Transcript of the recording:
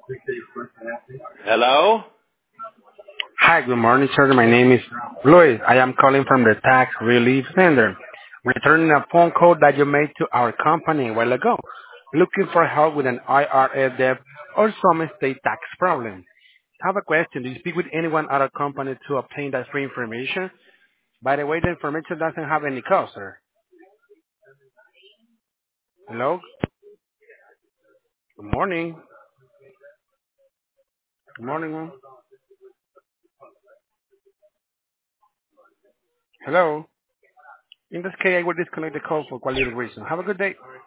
Hello? Hi, good morning, sir. My name is Luis. I am calling from the Tax Relief Center, returning a phone call that you made to our company a while ago, looking for help with an IRS debt or some state tax problem. I have a question. Do you speak with anyone at our company to obtain that free information? By the way, the information doesn't have any cost, sir. Hello? Good morning. Good morning, ma'am. Hello? In this case, I will disconnect the call for quality reason. Have a good day.